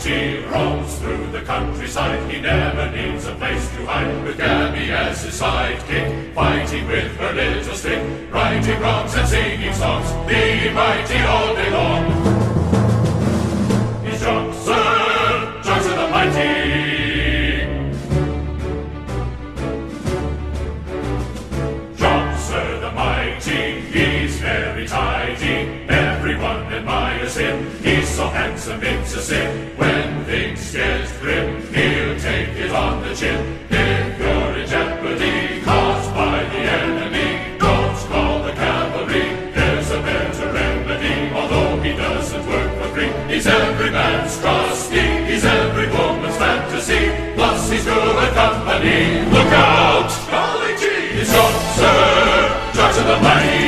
mighty roams through the countryside. He never needs a place to hide, with Gabby as his sidekick, fighting with her little stick, righting wrongs and singing songs, the mighty all day long. He's Joxer, Joxer the mighty. Joxer the mighty, he's very tidy. Everyone admires him, he's so handsome it's a sin. When things get grim, he'll take it on the chin. If you're in jeopardy caused by the enemy, don't call the cavalry, there's a better remedy. Although he doesn't work for free, he's every man's trustee, he's every woman's fantasy, plus he's good company. Look out! Golly gee! It's Joxer, Joxer the mighty.